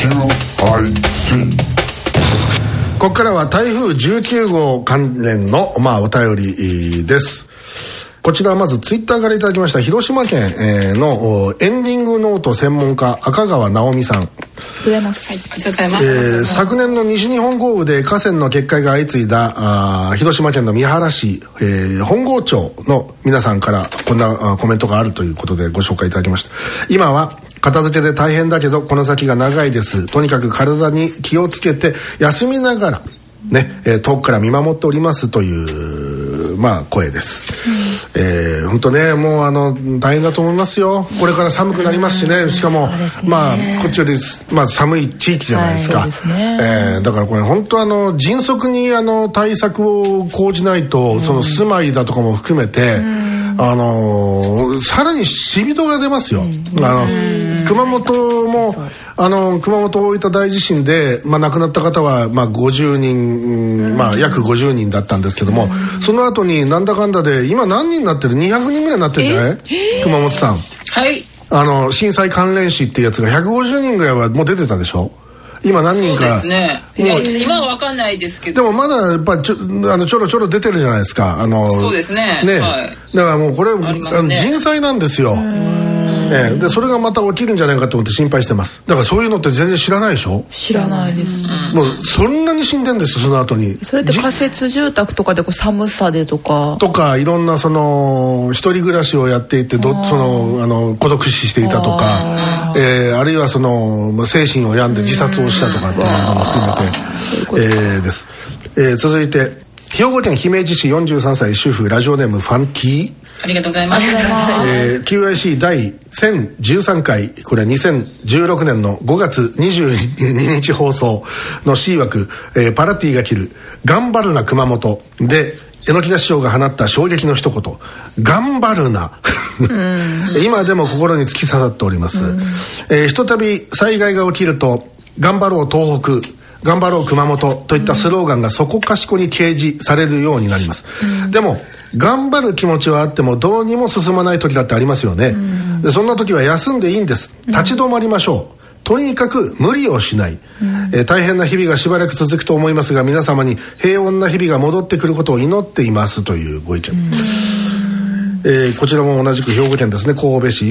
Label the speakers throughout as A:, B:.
A: ここからは台風19号関連の、お便りです。こちらはまずツイッターからいただきました広島県のエンディングノート専門家赤川直美さん。昨年の西日本豪雨で河川の決壊が相次いだ広島県の三原市、本郷町の皆さんからこんなコメントがあるということでご紹介いただきました。今は片付けで大変だけどこの先が長いです。とにかく体に気をつけて休みながらね、遠くから見守っておりますという声です。本当ね、もう大変だと思いますよ。これから寒くなりますしね。しかも、こっちより、寒い地域じゃないですか。はい、そうですね。だからこれ本当迅速に対策を講じないと、その住まいだとかも含めて、さらに死人が出ますよ。熊本も熊本大分大地震で、亡くなった方は50人、約50人だったんですけども、その後になんだかんだで今何人になってる？ 200 人ぐらいになってるんじゃない？熊本さん。
B: はい。
A: 震災関連死っていうやつが150人ぐらいはもう出てたでしょ？今何人か。
B: そうですね。今は分かんないですけど。
A: でもまだやっぱちょろちょろ出てるじゃないですか。
B: そうですね。はい。
A: だからもうこれ、人災なんですよ。でそれがまた起きるんじゃないかと思って心配してます。だからそういうのって全然知らないでしょ？
C: 知らないです。
A: もうそんなに死んでんですよ、その後に。
C: それって仮設住宅とかで寒さでとか
A: いろんな一人暮らしをやっていて孤独死していたとか、あるいは精神を病んで自殺をしたとかっていうのも含めてです。続いて兵庫県姫路市43歳主婦ラジオネームファンキー。
B: ありがとうございます。
A: QIC 第1013回、これは2016年の5月22日放送の C 枠、パラティが切る頑張るな熊本で榎田師匠が放った衝撃の一言、頑張るな今でも心に突き刺さっております。ひとたび災害が起きると頑張ろう東北、頑張ろう熊本といったスローガンがそこかしこに掲示されるようになります。でも頑張る気持ちはあってもどうにも進まない時だってありますよね。でそんな時は休んでいいんです。立ち止まりましょう。とにかく無理をしない。大変な日々がしばらく続くと思いますが、皆様に平穏な日々が戻ってくることを祈っていますというご意見。こちらも同じく兵庫県ですね。神戸市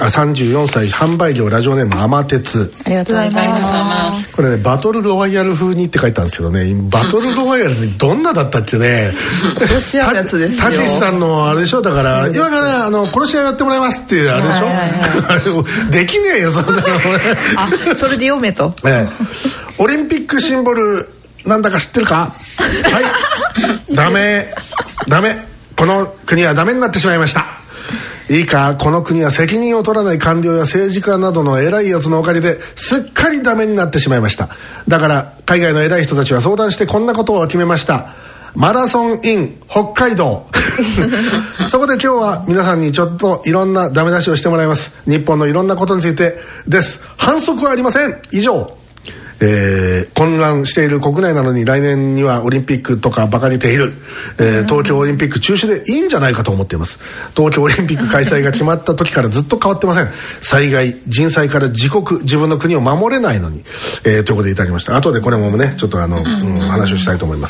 A: 34歳販売業ラジオネームアマテツ。
C: ありがとうございます。
A: これね、バトルロワイヤル風にって書いてあるんですけどね、バトルロワイヤルってどんなだったっけね。
C: 殺し合うやつですよ。
A: たけしさんのあれでしょ。だから今から殺し合いやってもらいますっていうあれでしょ。あれできねえよそんなの。
C: それで読めと。
A: オリンピックシンボルなんだか知ってるか？はい。ダメ。この国はダメになってしまいました。いいか、この国は責任を取らない官僚や政治家などの偉いやつのおかげですっかりダメになってしまいました。だから海外の偉い人たちは相談してこんなことを決めました。マラソン in 北海道そこで今日は皆さんにちょっといろんなダメ出しをしてもらいます。日本のいろんなことについてです。反則はありません。以上。混乱している国内なのに来年にはオリンピックとか馬鹿にている、東京オリンピック中止でいいんじゃないかと思っています。東京オリンピック開催が決まった時からずっと変わってません。災害人災から自分の国を守れないのに、ということでいただきました。後でこれもねちょっと話をしたいと思います。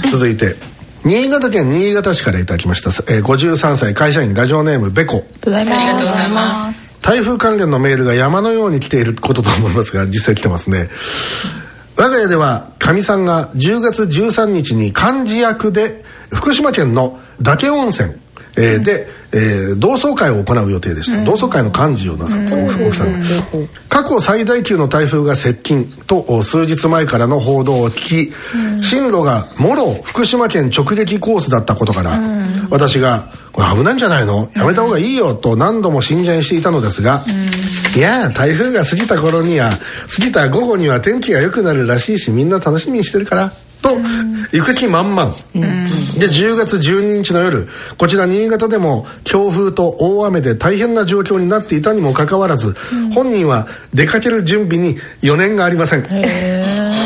A: 続いて新潟県新潟市からいただきました。53歳会社員ラジオネームベコ。
B: ありがとうございます。
A: 台風関連のメールが山のように来ていることと思いますが、実際来てますね。我が家ではかみさんが10月13日に幹事役で福島県の嶽温泉、で、同窓会を行う予定でした。同窓会の幹事をなさって奥さんが過去最大級の台風が接近と数日前からの報道を聞き、進路がもろ福島県直撃コースだったことから、私がこれ危ないんじゃないの、やめた方がいいよと何度も進言していたのですが、いや台風が過ぎた午後には天気が良くなるらしいし、みんな楽しみにしてるからと行く気満々、で10月12日の夜、こちら新潟でも強風と大雨で大変な状況になっていたにもかかわらず、本人は出かける準備に余念がありません。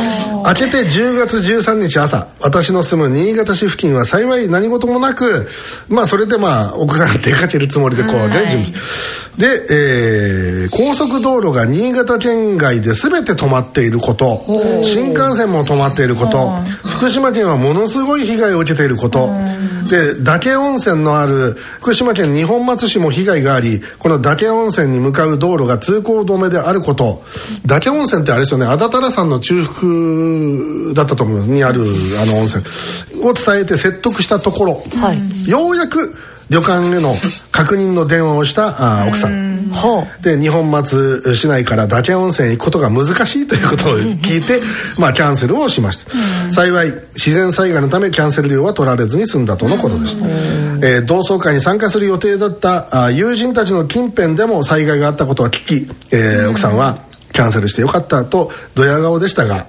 A: 明けて10月13日朝、私の住む新潟市付近は幸い何事もなく、それで奥さん出かけるつもりで準備で、高速道路が新潟県外で全て止まっていること、新幹線も止まっていること、福島県はものすごい被害を受けていること、で嶽温泉のある福島県二本松市も被害があり、この嶽温泉に向かう道路が通行止めであること。嶽温泉ってあれですよね、安達太良山の中腹だったと思いますにある温泉を伝えて説得したところ、ようやく旅館への確認の電話をした奥さんで、二本松市内から嶽温泉へ行くことが難しいということを聞いてキャンセルをしました。幸い自然災害のためキャンセル料は取られずに済んだとのことでした。同窓会に参加する予定だった友人たちの近辺でも災害があったことを聞き、奥さんはキャンセルしてよかったとドヤ顔でしたが、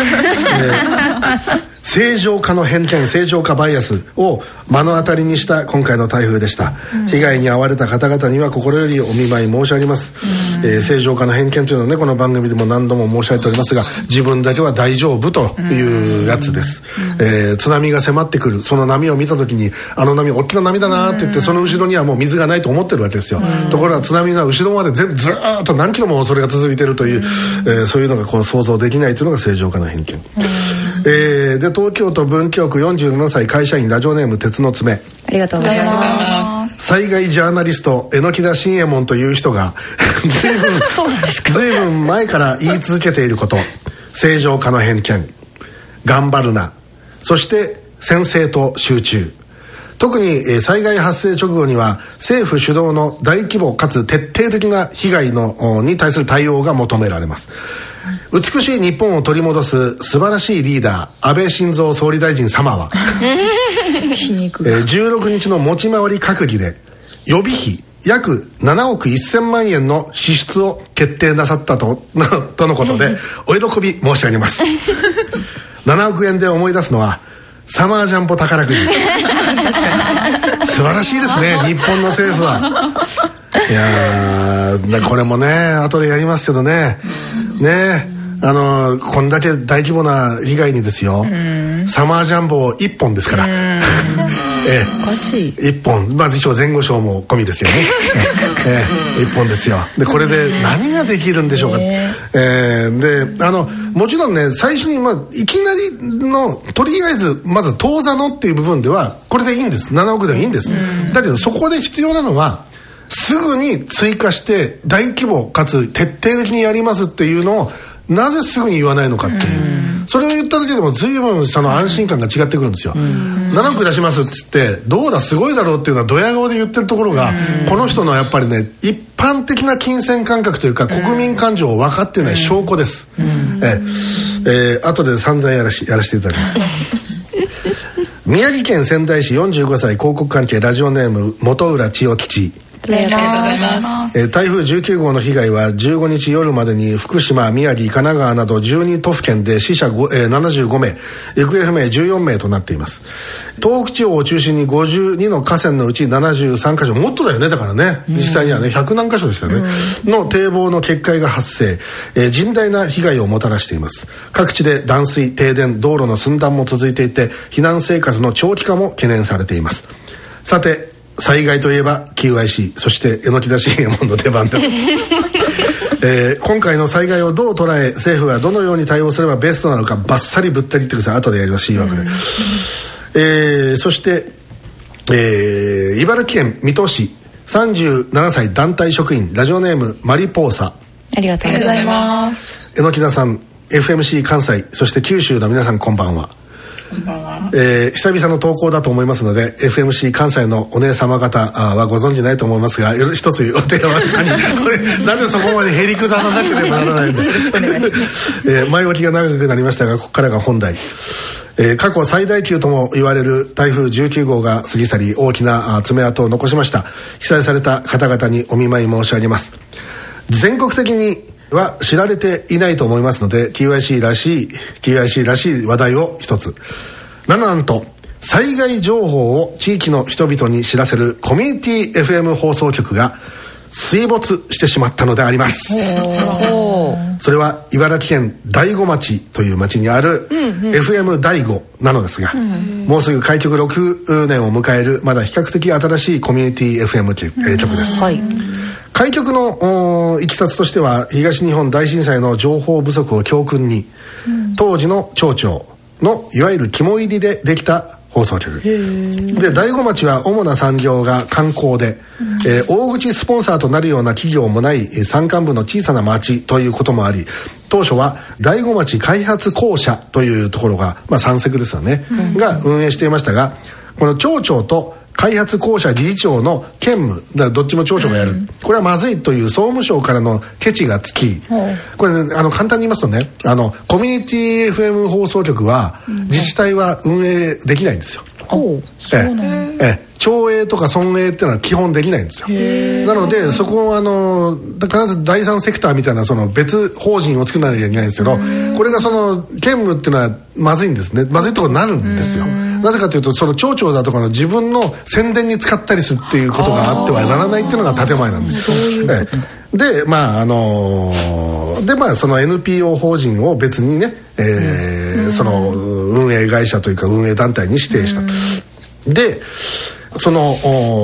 A: 正常化の偏見、正常化バイアスを目の当たりにした今回の台風でした。被害に遭われた方々には心よりお見舞い申し上げます。正常化の偏見というのはね、この番組でも何度も申し上げておりますが、自分だけは大丈夫というやつです。津波が迫ってくる、その波を見た時に、あの波大きな波だなって言って、その後ろにはもう水がないと思ってるわけですよ。ところが津波が後ろまでずーっと何キロもそれが続いているという、そういうのが想像できないというのが正常化の偏見。で東京都文京区47歳会社員、ラジオネーム鉄の爪。
C: ありがとうございます。
A: 災害ジャーナリスト榎田信右衛門という人が随分前から言い続けていること、正常化の偏見、頑張るな、そして先制と集中。特に災害発生直後には政府主導の大規模かつ徹底的な被害に対する対応が求められます。美しい日本を取り戻す素晴らしいリーダー安倍晋三総理大臣様は16日の持ち回り閣議で予備費約7億1000万円の支出を決定なさったとのことでお喜び申し上げます。7億円で思い出すのはサマージャンボ宝くじ。素晴らしいですね、日本の政府は。いやこれもね後でやりますけどね、こんだけ大規模な被害にですよ、サマージャンボ1本ですから、
C: おかしい
A: 1本、一応前後賞も込みですよね。1本ですよ。でこれで何ができるんでしょうか。でもちろんね、最初にいきなりのとりあえずまず当座のっていう部分ではこれでいいんです。7億でいいんです。だけどそこで必要なのはすぐに追加して大規模かつ徹底的にやりますっていうのをなぜすぐに言わないのかっていう、それを言っただけでも随分その安心感が違ってくるんですよ。7億出しますっつってどうだすごいだろうっていうのはドヤ顔で言ってるところが、この人のやっぱりね一般的な金銭感覚というか国民感情を分かってない証拠です。後で散々やらせていただきます。宮城県仙台市45歳広告関係、ラジオネーム本浦千代吉。
B: ありがとうございます。
A: 台風19号の被害は15日夜までに福島、宮城、神奈川など12都府県で死者75名、行方不明14名となっています。東北地方を中心に52の河川のうち73カ所、もっとだよね、だからね、実際にはね100何カ所でしたよね、の堤防の決壊が発生、甚大な被害をもたらしています。各地で断水、停電、道路の寸断も続いていて、避難生活の長期化も懸念されています。さて災害といえば QIC、 そして榎田信右衛門の出番です。今回の災害をどう捉え、政府はどのように対応すればベストなのか、バッサリぶったりってください。後でやります、いいわけで。そして、茨城県水戸市37歳団体職員、ラジオネームマリポーサ。
C: ありがとうございます。
A: 榎田さん、 FMC 関西、そして九州の皆さん、こんばんは。久々の投稿だと思いますので FMC 関西のお姉様方はご存じないと思いますが、一つお手をこれなぜそこまでへりくだらなければならないんで前置きが長くなりましたが、ここからが本題。過去最大級とも言われる台風19号が過ぎ去り、大きな爪痕を残しました。被災された方々にお見舞い申し上げます。全国的には知られていないと思いますので QIC らしい話題を一つ。なんと災害情報を地域の人々に知らせるコミュニティ FM 放送局が水没してしまったのであります。それは茨城県大子町という町にある FM 大子なのですが、もうすぐ開局6年を迎えるまだ比較的新しいコミュニティ FM 局です。開局のいきさつとしては、東日本大震災の情報不足を教訓に、当時の町長のいわゆる肝入りでできた放送局で、大子町は主な産業が観光で、大口スポンサーとなるような企業もない山間部の小さな町ということもあり、当初は大子町開発公社というところが、山セクですよね、が運営していましたが、この町長と開発公社理事長の兼務、だからどっちも町長がやる、これはまずいという総務省からのケチがつき、これ、ね、簡単に言いますとね、コミュニティ FM 放送局は自治体は運営できないんですよ。町営とか村営っていうのは基本できないんですよ。なのでそこを必ず第三セクターみたいなその別法人を作らなきゃいけないんですけど、これがその兼務っていうのはまずいんですね。まずいところになるんですよ。なぜかというと、その町長だとかの自分の宣伝に使ったりするっていうことがあってはならないっていうのが建前なんです。でその NPO 法人を別にね、その運営会社というか運営団体に指定した。でその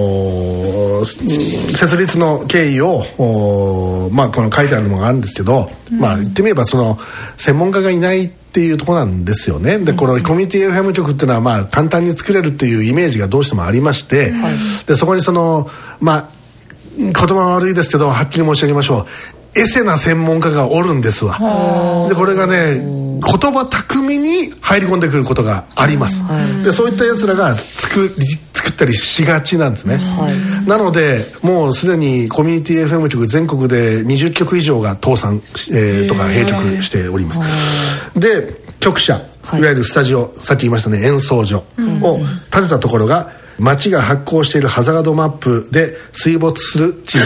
A: 設立の経緯をこの書いてあるのがあるんですけど、言ってみればその専門家がいないっていうところなんですよね。でこのコミュニティ FM 局っていうのは簡単に作れるっていうイメージがどうしてもありまして、でそこにその言葉は悪いですけどはっきり申し上げましょう、エセな専門家がおるんですわ。でこれがね、言葉巧みに入り込んでくることがあります。でそういったやつらが作ったりしがちなんですね。なのでもうすでにコミュニティ FM 局全国で20局以上が倒産、とか閉局しております。で局舎、いわゆるスタジオ、さっき言いましたね、演奏所を建てたところが町が発行しているハザードマップで水没する地域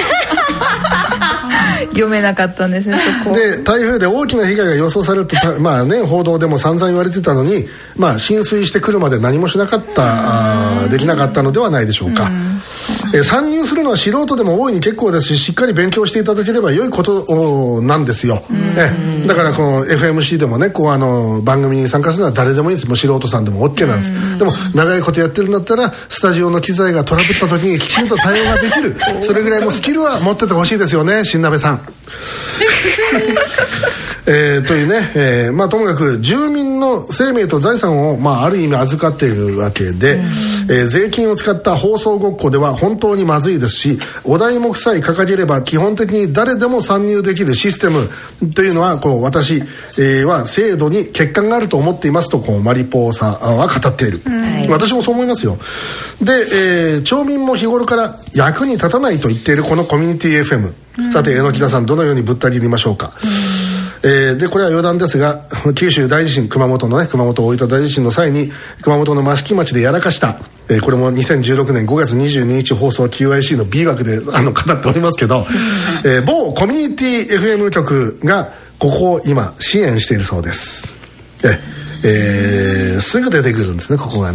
C: 読めなかったんですね、そこ
A: で台風で大きな被害が予想されると報道でも散々言われてたのに、浸水してくるまで何もしなかったできなかったのではないでしょうか。参入するのは素人でも大いに結構ですし、しっかり勉強していただければ良いことなんですよ。だからこの FMC でもね、番組に参加するのは誰でもいいんです。もう素人さんでも OK なんです。でも長いことやってるんだったらスタジオの機材がトラブった時にきちんと対応ができるそれぐらいのスキルは持っててほしいですよね、新鍋さん。というね、ともかく住民の生命と財産を、ある意味預かっているわけで、税金を使った放送ごっこでは本当にまずいですし、お題目さえ掲げれば基本的に誰でも参入できるシステムというのは私、は制度に欠陥があると思っていますとマリポーサは語っている。私もそう思いますよ。で、町民も日頃から役に立たないと言っているこのコミュニティ FM、さて榎田さん、どのようにぶった切りましょうか。でこれは余談ですが、九州大地震、熊本大分大地震の際に熊本の益城町でやらかした、これも2016年5月22日放送 QIC の B 枠で語っておりますけど、某コミュニティ FM 局がここを今支援しているそうです。すぐ出てくるんですね、ここが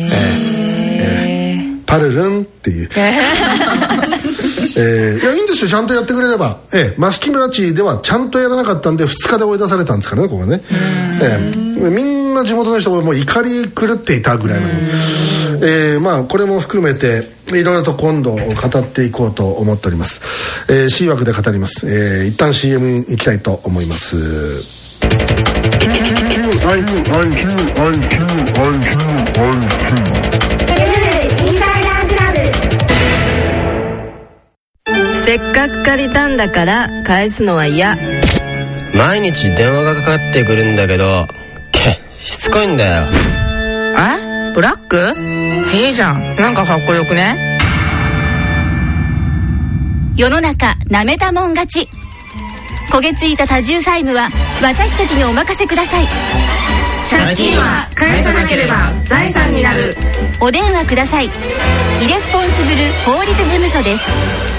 A: ね。パルルンっていういやいいんですよ、ちゃんとやってくれれば。益城町ではちゃんとやらなかったんで2日で追い出されたんですからね、ここね。みんな地元の人がもう怒り狂っていたぐらいなの。これも含めていろいろと今度語っていこうと思っております。C 枠で語ります。一旦 CM に行きたいと思います。
B: せっかく借りたんだから返すのは嫌。
D: 毎日電話がかかってくるんだけどしつこいんだよ。
E: ブラック？いいじゃん、なんかかっこよくね。
F: 世の中なめたもん勝ち。焦げついた多重債務は私たちにお任せください。
E: 借金は返さなければ財産になる。
F: お電話ください。イレスポンシブル法律事務所です。